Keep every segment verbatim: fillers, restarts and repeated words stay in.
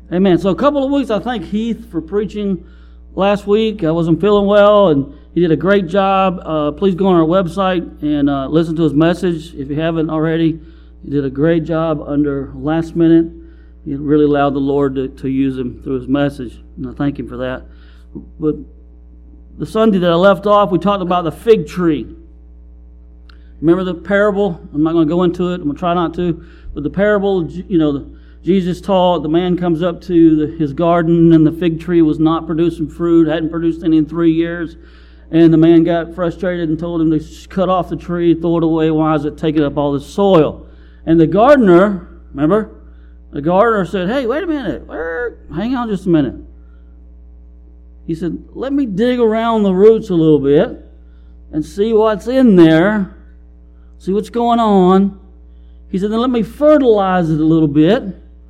Amen. So a couple of weeks, I thank Heath for preaching last week. I wasn't feeling well, and he did a great job. Uh, please go on our website and uh, listen to his message if you haven't already. He did a great job under last minute. He really allowed the Lord to, to use him through his message, and I thank him for that. But the Sunday that I left off, we talked about the fig tree. Remember the parable? I'm not going to go into it. I'm going to try not to. But the parable, you know, Jesus taught, the man comes up to the, his garden, and the fig tree was not producing fruit, hadn't produced any in three years. And the man got frustrated and told him to cut off the tree, throw it away. Why is it taking up all this soil? And the gardener, remember? The gardener said, hey, wait a minute. Hang on just a minute. He said, let me dig around the roots a little bit and see what's in there. See what's going on. He said, then let me fertilize it a little bit.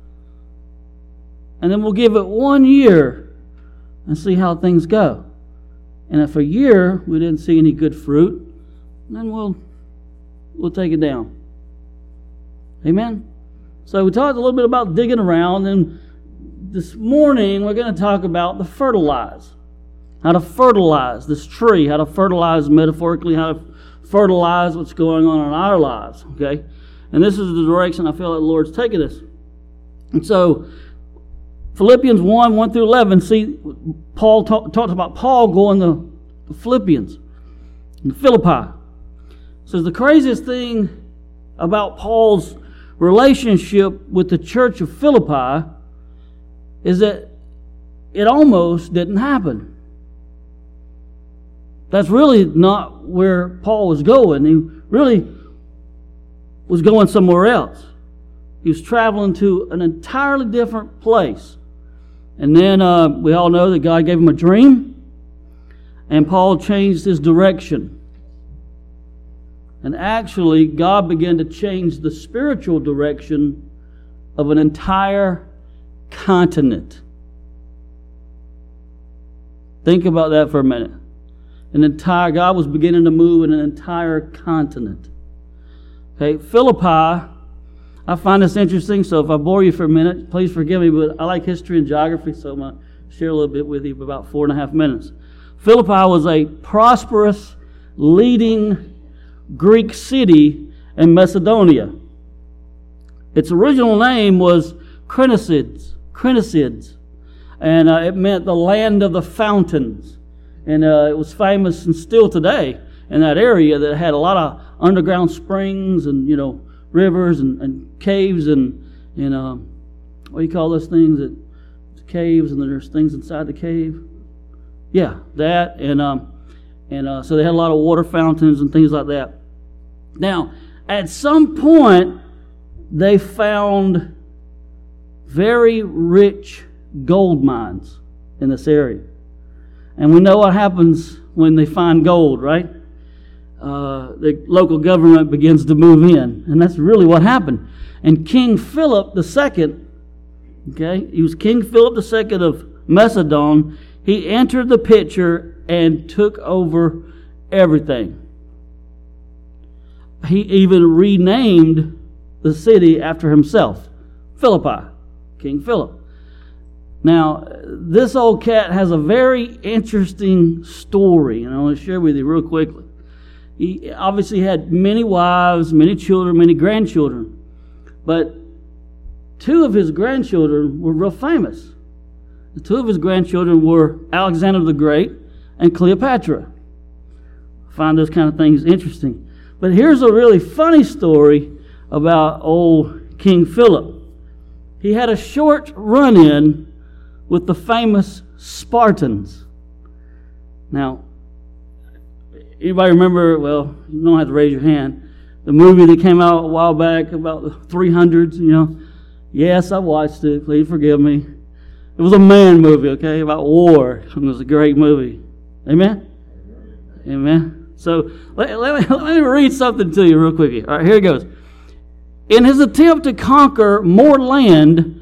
And then we'll give it one year and see how things go. And if a year we didn't see any good fruit, then we'll we'll take it down. Amen? So we talked a little bit about digging around, and this morning we're going to talk about the fertilize. How to fertilize this tree, how to fertilize metaphorically, how to fertilize what's going on in our lives, okay? And this is the direction I feel like the Lord's taking us. And so, Philippians one, one through eleven, see, Paul talk, talks about Paul going to the Philippians, in Philippi. So the craziest thing about Paul's relationship with the church of Philippi is that it almost didn't happen. That's really not where Paul was going. He really was going somewhere else. He was traveling to an entirely different place. And then uh, we all know that God gave him a dream, and Paul changed his direction. And actually, God began to change the spiritual direction of an entire continent. Think about that for a minute. An entire, God was beginning to move in an entire continent. Okay, Philippi, I find this interesting, so if I bore you for a minute, please forgive me, but I like history and geography, so I'm going to share a little bit with you for about four and a half minutes. Philippi was a prosperous, leading Greek city in Macedonia. Its original name was Crenicides, Crenicides, and uh, it meant the land of the fountains. And uh, it was famous, and still today in that area, that had a lot of underground springs and, you know, rivers and, and caves and, and uh, what do you call those things? That caves, and there's things inside the cave. Yeah, that. And um, and uh, so they had a lot of water fountains and things like that. Now, at some point, they found very rich gold mines in this area. And we know what happens when they find gold, right? Uh, the local government begins to move in. And that's really what happened. And King Philip the Second, okay, he was King Philip the Second of Macedon. He entered the picture and took over everything. He even renamed the city after himself, Philippi, King Philip. Now, this old cat has a very interesting story, and I want to share with you real quickly. He obviously had many wives, many children, many grandchildren, but two of his grandchildren were real famous. The two of his grandchildren were Alexander the Great and Cleopatra. I find those kind of things interesting. But here's a really funny story about old King Philip. He had a short run-in with the famous Spartans. Now, anybody remember, well, you don't have to raise your hand, the movie that came out a while back about the three hundreds, you know? Yes, I watched it. Please forgive me. It was a man movie, okay, about war. It was a great movie. Amen? Amen. So, let, let, me, let me read something to you real quickly. All right, here it goes. In his attempt to conquer more land,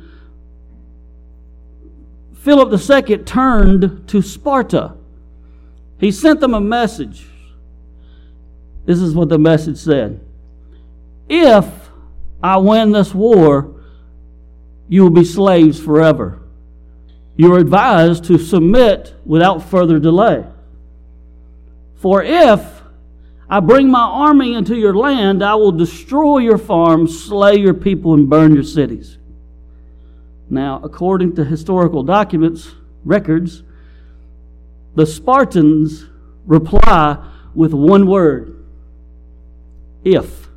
Philip the Second turned to Sparta. He sent them a message. This is what the message said. If I win this war, you will be slaves forever. you are advised to submit without further delay. For if I bring my army into your land, I will destroy your farms, slay your people, and burn your cities. Now, according to historical documents, records, the Spartans reply with one word: if.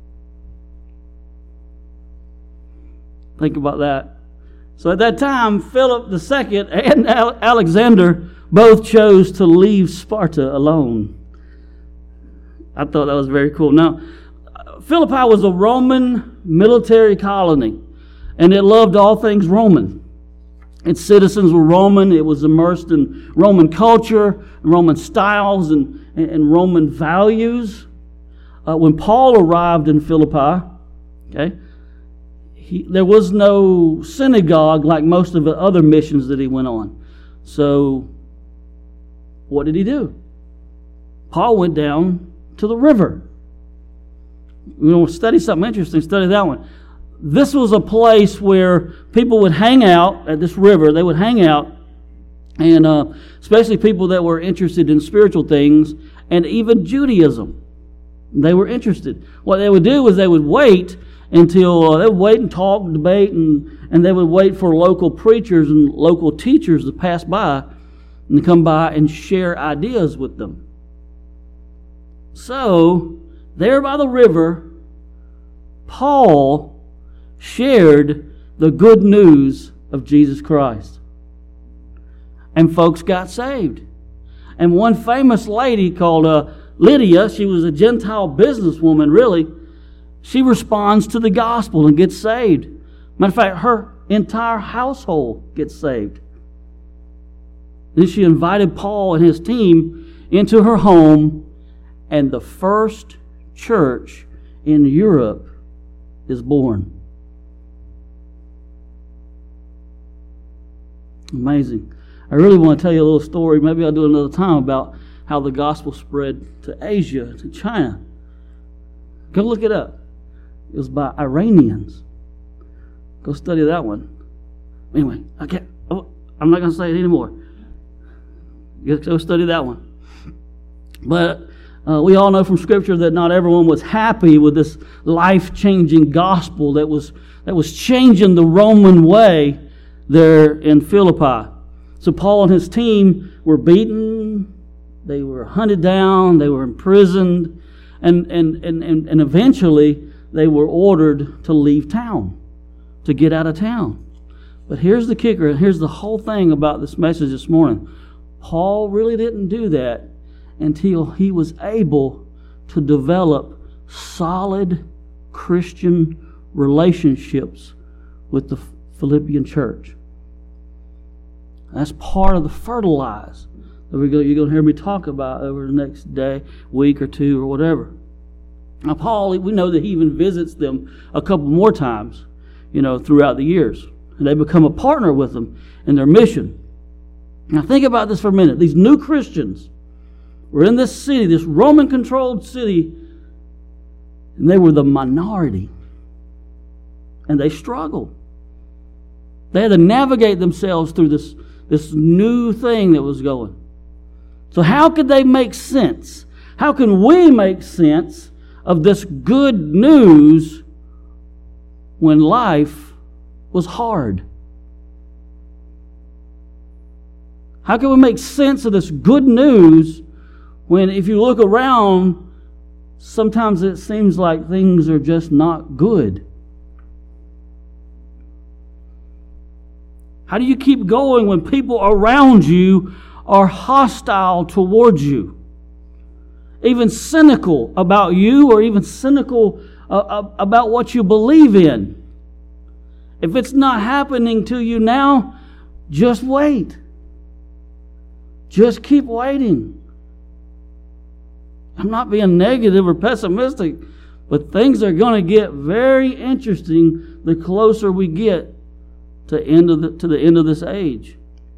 Think about that. So at that time, Philip the Second and Alexander both chose to leave Sparta alone. I thought that was very cool. Now, Philippi was a Roman military colony, and it loved all things Roman. Its citizens were Roman. It was immersed in Roman culture, Roman styles, and, and Roman values. Uh, when Paul arrived in Philippi, okay, he, there was no synagogue like most of the other missions that he went on. So, what did he do? Paul went down to the river. You want to study something interesting, study that one. This was a place where people would hang out at this river. They would hang out, and uh, especially people that were interested in spiritual things and even Judaism. They were interested. What they would do is they would wait until uh, they would wait and talk, debate, and, and they would wait for local preachers and local teachers to pass by and to come by and share ideas with them. So, there by the river, Paul shared the good news of Jesus Christ. And folks got saved. And one famous lady called uh, Lydia, she was a Gentile businesswoman, really, she responds to the gospel and gets saved. Matter of fact, her entire household gets saved. Then she invited Paul and his team into her home, and the first church in Europe is born. Amazing. I really want to tell you a little story. Maybe I'll do another time about how the gospel spread to Asia, to China. Go look it up. It was by Iranians. Go study that one. Anyway, I can't, I'm not going to say it anymore. Go study that one. But uh, we all know from Scripture that not everyone was happy with this life-changing gospel that was that was changing the Roman way there in Philippi. So Paul and his team were beaten, they were hunted down, they were imprisoned, and and and, and, and eventually they were ordered to leave town, to get out of town. But here's the kicker, and here's the whole thing about this message this morning. Paul really didn't do that until he was able to develop solid Christian relationships with the Philippian church. That's part of the fertilize that we're going, you're going to hear me talk about over the next day, week or two or whatever. Now Paul, we know that he even visits them a couple more times, you know, throughout the years. And they become a partner with them in their mission. Now think about this for a minute. These new Christians were in this city, this Roman-controlled city, and they were the minority. And they struggled. They had to navigate themselves through this, this new thing that was going. So how could they make sense? How can we make sense of this good news when life was hard? How can we make sense of this good news when, if you look around, sometimes it seems like things are just not good? How do you keep going when people around you are hostile towards you? Even cynical about you, or even cynical uh, about what you believe in. If it's not happening to you now, just wait. Just keep waiting. I'm not being negative or pessimistic, but things are going to get very interesting the closer we get to end of the, to the end of this age.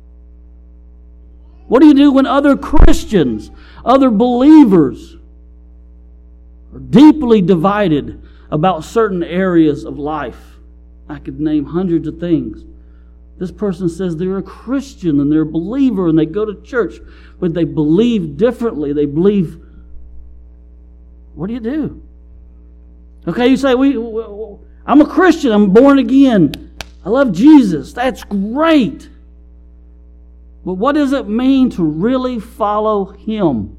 What do you do when other Christians, other believers, are deeply divided about certain areas of life? I could name hundreds of things. This person says they're a Christian and they're a believer and they go to church, but they believe differently. They believe, what do you do? Okay, you say, we, we, I'm a Christian, I'm born again, I love Jesus. That's great. But what does it mean to really follow Him?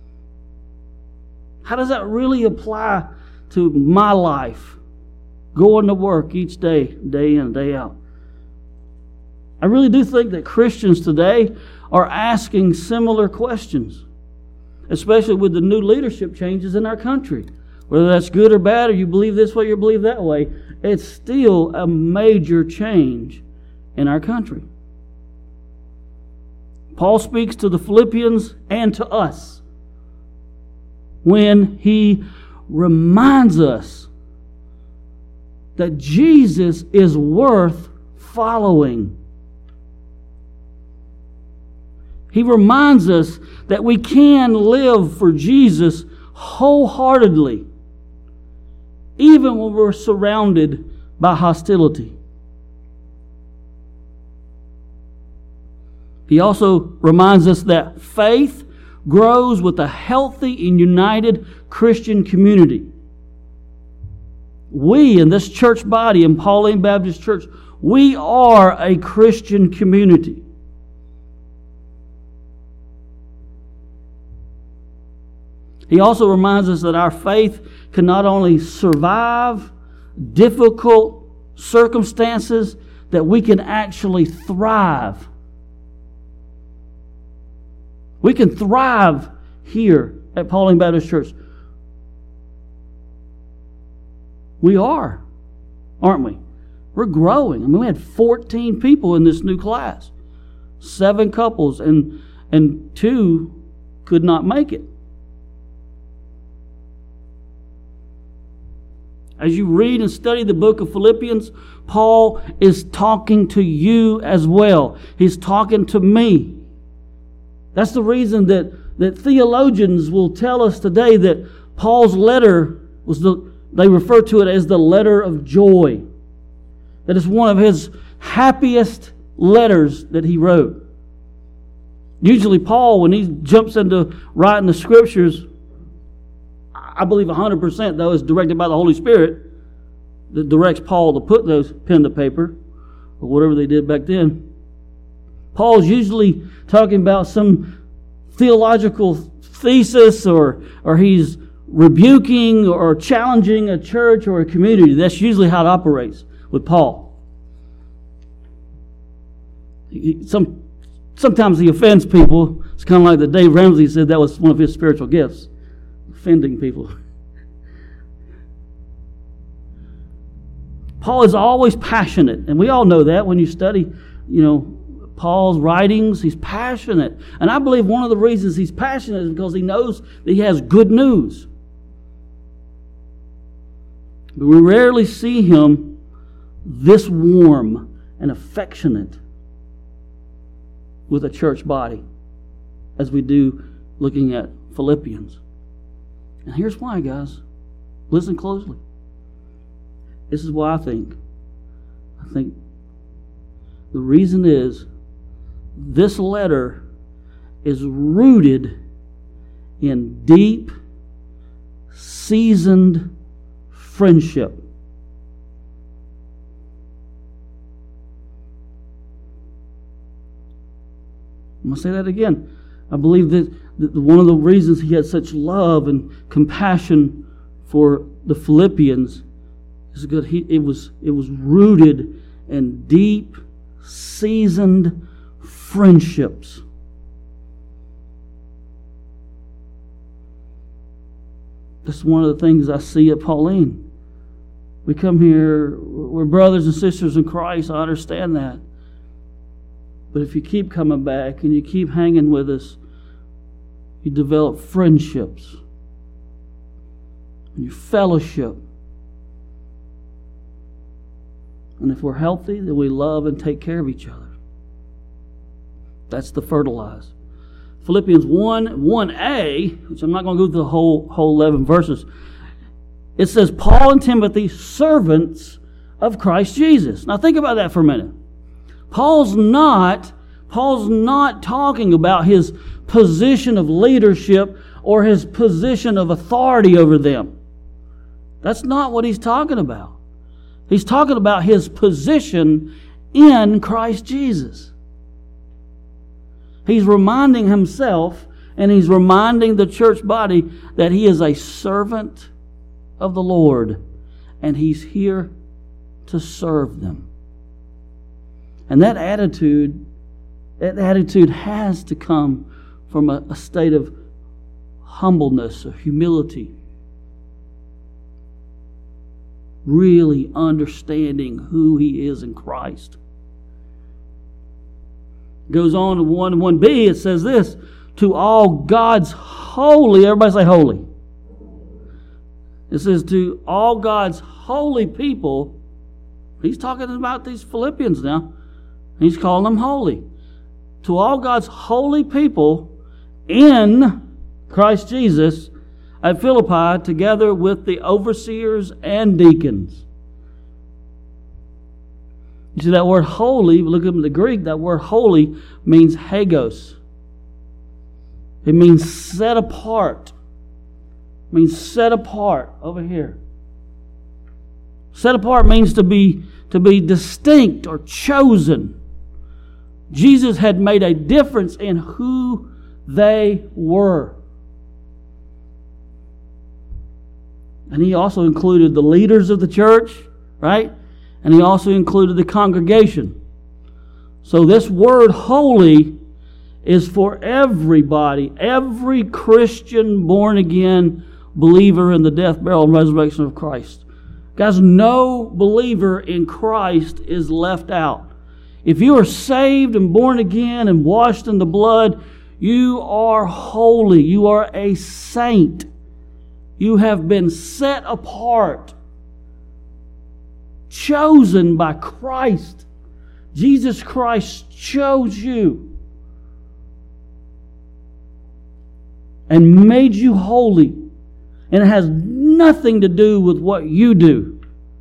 How does that really apply to my life? Going to work each day, day in, day out. I really do think that Christians today are asking similar questions, especially with the new leadership changes in our country. Whether that's good or bad, or you believe this way or you believe that way, it's still a major change in our country. Paul speaks to the Philippians and to us when he reminds us that Jesus is worth following. He reminds us that we can live for Jesus wholeheartedly, even when we're surrounded by hostility. He also reminds us that faith grows with a healthy and united Christian community. We in this church body, in Pauline Baptist Church, we are a Christian community. He also reminds us that our faith can not only survive difficult circumstances, that we can actually thrive. We can thrive here at Pauline Baptist Church. We are, aren't we? We're growing. I mean, we had fourteen people in this new class. Seven couples, and, and two could not make it. As you read and study the book of Philippians, Paul is talking to you as well. He's talking to me. That's the reason that, that theologians will tell us today that Paul's letter was the, they refer to it as the letter of joy. That is one of his happiest letters that he wrote. Usually Paul, when he jumps into writing the scriptures, I believe one hundred percent though is directed by the Holy Spirit that directs Paul to put those pen to paper, or whatever they did back then. Paul's usually talking about some theological thesis, or or he's rebuking or challenging a church or a community. That's usually how it operates with Paul. He, some sometimes he offends people. It's kind of like that Dave Ramsey said that was one of his spiritual gifts. Offending people. Paul is always passionate, and we all know that when you study, you know, Paul's writings. He's passionate, and I believe one of the reasons he's passionate is because he knows that he has good news. But we rarely see him this warm and affectionate with a church body as we do looking at Philippians. And here's why, guys. Listen closely. This is why I think. I think the reason is this letter is rooted in deep, seasoned friendship. I'm going to say that again. I believe that one of the reasons he had such love and compassion for the Philippians is because he, it was it was rooted in deep, seasoned friendships. That's one of the things I see at Pauline. We come here, we're brothers and sisters in Christ. I understand that. But if you keep coming back and you keep hanging with us, you develop friendships and you fellowship. And if we're healthy, then we love and take care of each other. That's the fertilize. Philippians one, one a, which I'm not going to go through the whole, whole eleven verses. It says, Paul and Timothy, servants of Christ Jesus. Now think about that for a minute. Paul's not, Paul's not talking about his position of leadership or his position of authority over them. That's not what he's talking about. He's talking about his position in Christ Jesus. He's reminding himself and he's reminding the church body that he is a servant of the Lord and he's here to serve them. And that attitude, that attitude has to come from a, a state of humbleness or humility. Really understanding who he is in Christ. Goes on to one one B, it says this, to all God's holy, everybody say holy. It says to all God's holy people, he's talking about these Philippians now, he's calling them holy. To all God's holy people in Christ Jesus at Philippi, together with the overseers and deacons. You see that word holy, look at the Greek, that word holy means hagos. It means set apart. It means set apart over here. Set apart means to be, to be distinct or chosen. Jesus had made a difference in who they were. And he also included the leaders of the church, right? And he also included the congregation. So this word holy is for everybody, every Christian born-again believer in the death, burial, and resurrection of Christ. Guys, no believer in Christ is left out. If you are saved and born again and washed in the blood, you are holy. You are a saint. You have been set apart, chosen by Christ. Jesus Christ chose you and made you holy. And it has nothing to do with what you do.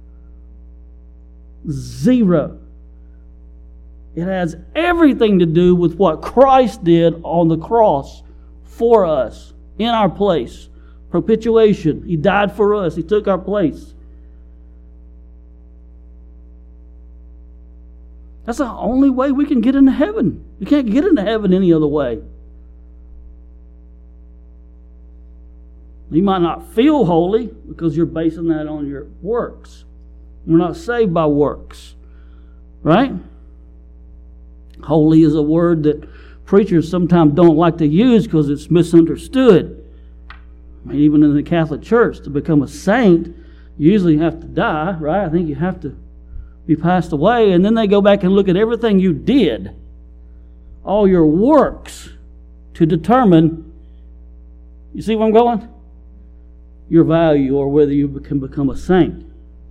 Zero. It has everything to do with what Christ did on the cross for us, in our place. Propitiation. He died for us. He took our place. That's the only way we can get into heaven. You can't get into heaven any other way. You might not feel holy because you're basing that on your works. We're not saved by works. Right? Holy is a word that preachers sometimes don't like to use because it's misunderstood. I mean, even in the Catholic Church, to become a saint, you usually have to die, right? I think you have to be passed away, and then they go back and look at everything you did, all your works, to determine, you see where I'm going? Your value or whether you can become a saint.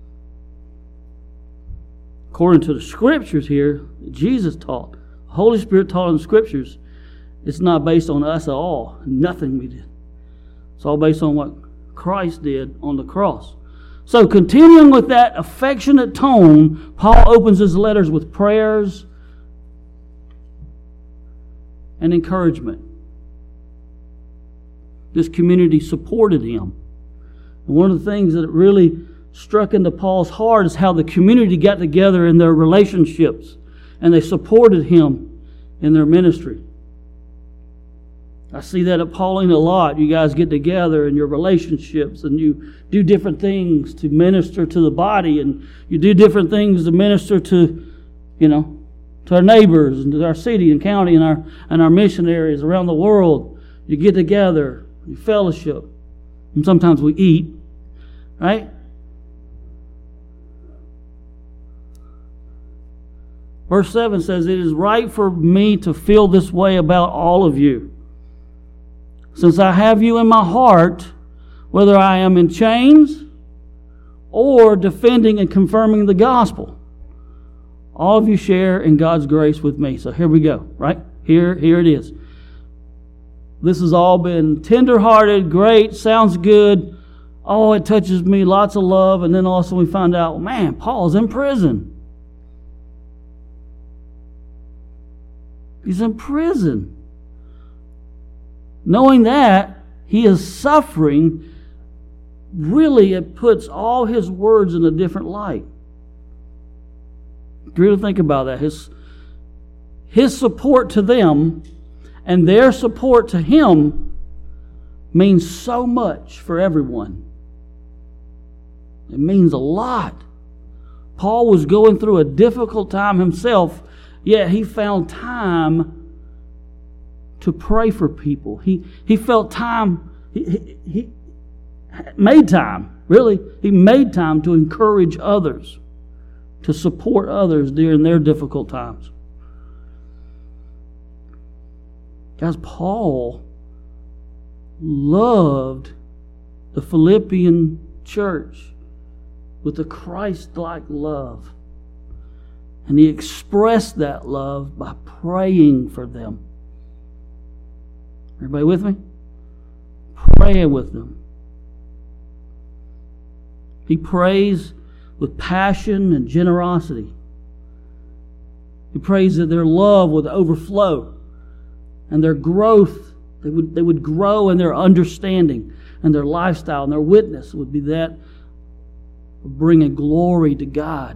According to the Scriptures here, Jesus taught, the Holy Spirit taught in the Scriptures, it's not based on us at all, nothing we did. It's all based on what Christ did on the cross. So continuing with that affectionate tone, Paul opens his letters with prayers and encouragement. This community supported him. And one of the things that really struck into Paul's heart is how the community got together in their relationships and they supported him in their ministry. I see that at Pauline a lot. You guys get together in your relationships and you do different things to minister to the body, and you do different things to minister to, you know, to our neighbors and to our city and county and our and our missionaries around the world. You get together, you fellowship, and sometimes we eat, right? Verse seven says, "It is right for me to feel this way about all of you, since I have you in my heart, whether I am in chains or defending and confirming the gospel. All of you share in God's grace with me." So here we go, right? Here, here it is. This has all been tender-hearted, great, sounds good. Oh, it touches me, lots of love. And then also we find out, man, Paul's in prison. He's in prison. Knowing that, he is suffering. Really, it puts all his words in a different light. Really think about that. His, his support to them and their support to him means so much for everyone. It means a lot. Paul was going through a difficult time himself, yet he found time to pray for people. He, he felt time, he, he, he made time, really. He made time to encourage others, to support others during their difficult times. Guys, Paul loved the Philippian church with a Christ-like love. And he expressed that love by praying for them. Everybody with me? Praying with them. He prays with passion and generosity. He prays that their love would overflow and their growth, they would, they would grow in their understanding and their lifestyle, and their witness would be that of bringing glory to God.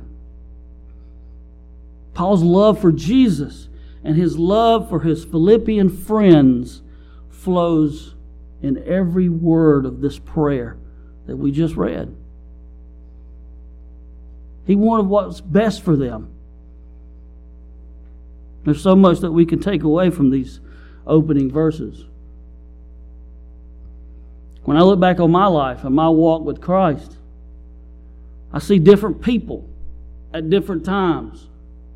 Paul's love for Jesus and his love for his Philippian friends flows in every word of this prayer that we just read. He wanted what's best for them. There's so much that we can take away from these opening verses. When I look back on my life and my walk with Christ, I see different people at different times.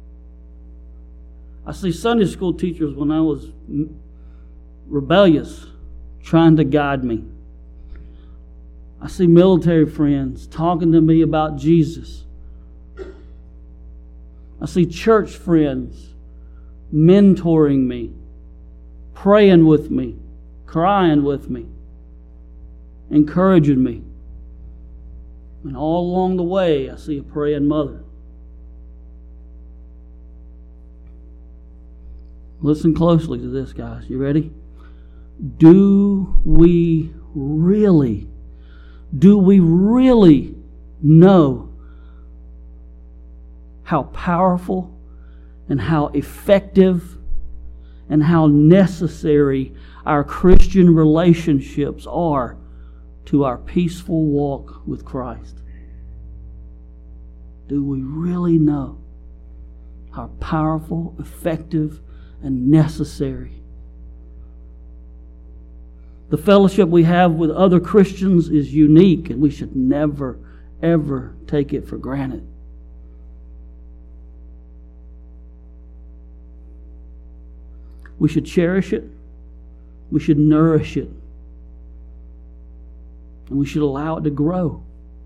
I see Sunday school teachers when I was rebellious trying to guide me. I see military friends talking to me about Jesus. I see church friends mentoring me, praying with me, crying with me, encouraging me. And all along the way, I see a praying mother. Listen closely to this, guys. You ready? Do we really, do we really know how powerful and how effective and how necessary our Christian relationships are to our peaceful walk with Christ? Do we really know how powerful, effective, and necessary? The fellowship we have with other Christians is unique, and we should never, ever take it for granted. We should cherish it. We should nourish it. And we should allow it to grow.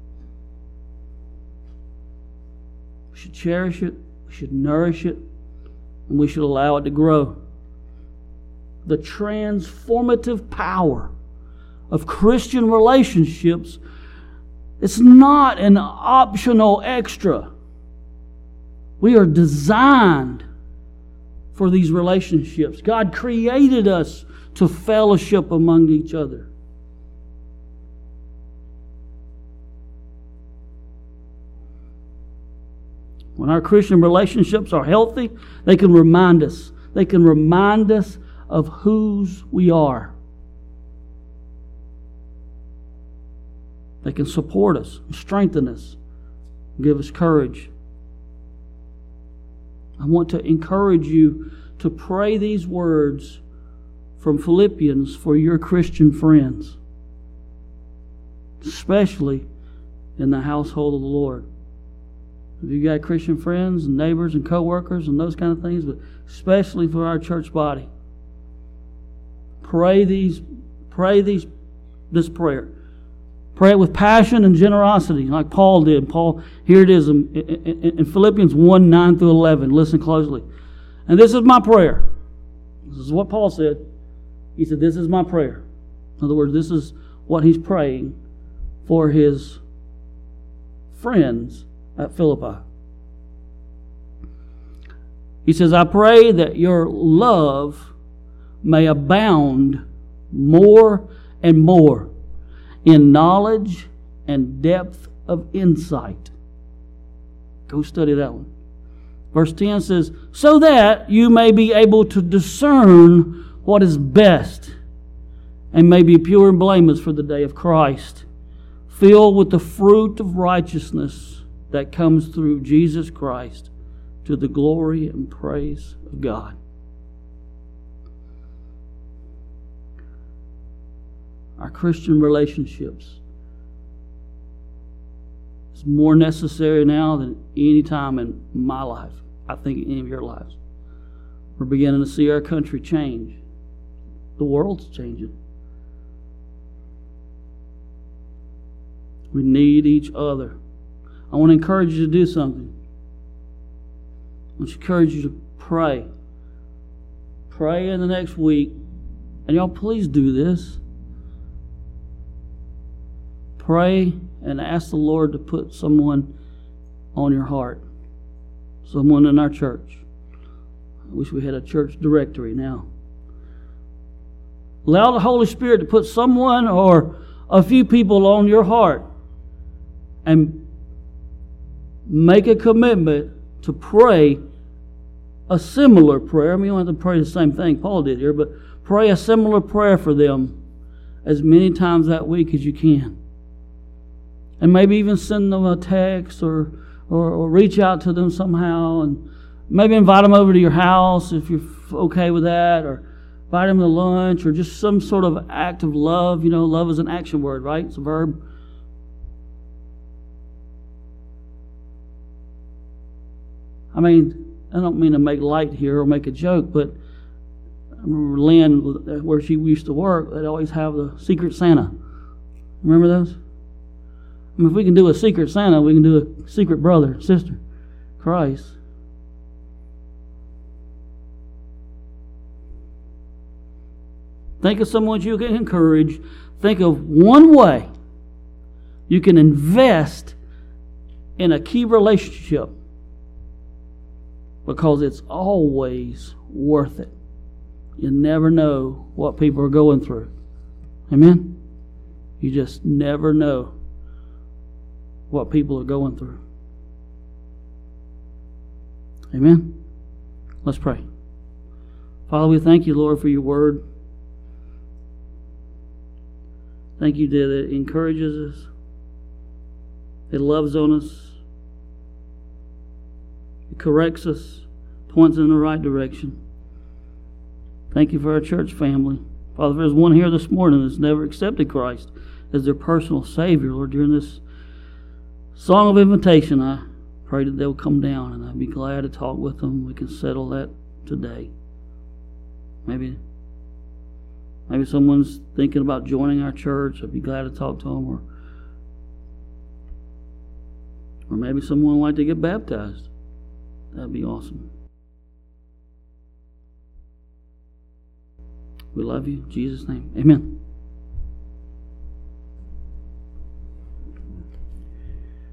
We should cherish it. We should nourish it. And we should allow it to grow. The transformative power of Christian relationships, it's not an optional extra. We are designed for these relationships. God created us to fellowship among each other. When our Christian relationships are healthy, they can remind us. They can remind us of whose we are. They can support us, strengthen us, give us courage. I want to encourage you to pray these words from Philippians for your Christian friends, especially in the household of the Lord. If you got Christian friends and neighbors and co-workers and those kind of things, but especially for our church body, pray these, pray these, this prayer. Pray it with passion and generosity, like Paul did. Paul, here it is in, in, in Philippians one, nine through eleven. Listen closely. And this is my prayer. This is what Paul said. He said, this is my prayer. In other words, this is what he's praying for his friends at Philippi. He says, I pray that your love may abound more and more in knowledge and depth of insight. Go study that one. Verse ten says, so that you may be able to discern what is best and may be pure and blameless for the day of Christ, filled with the fruit of righteousness that comes through Jesus Christ to the glory and praise of God. Our Christian relationships is more necessary now than any time in my life. I think any of your lives. We're beginning to see our country change. The world's changing. We need each other. I want to encourage you to do something. I want to encourage you to pray. Pray in the next week. And y'all, please do this. Pray and ask the Lord to put someone on your heart. Someone in our church. I wish we had a church directory now. Allow the Holy Spirit to put someone or a few people on your heart and make a commitment to pray a similar prayer. I mean, you don't have to pray the same thing Paul did here, but pray a similar prayer for them as many times that week as you can. And maybe even send them a text or, or, or reach out to them somehow, and maybe invite them over to your house if you're okay with that, or invite them to lunch, or just some sort of act of love. You know, love is an action word, right? It's a verb. I mean, I don't mean to make light here or make a joke, but I remember Lynn, where she used to work, they'd always have the Secret Santa. Remember those? I mean, if we can do a Secret Santa, we can do a secret brother, sister, Christ. Think of someone you can encourage. Think of one way you can invest in a key relationship, because it's always worth it. You never know what people are going through. Amen? You just never know what people are going through. Amen? Let's pray. Father, we thank you, Lord, for your word. Thank you that it encourages us. It loves on us. It corrects us. Points in the right direction. Thank you for our church family. Father, if there's one here this morning that's never accepted Christ as their personal Savior, Lord, during this song of invitation, I pray that they'll come down, and I'd be glad to talk with them. We can settle that today. Maybe maybe someone's thinking about joining our church. I'd be glad to talk to them. Or, or maybe someone would like to get baptized. That'd be awesome. We love you. In Jesus' name. Amen.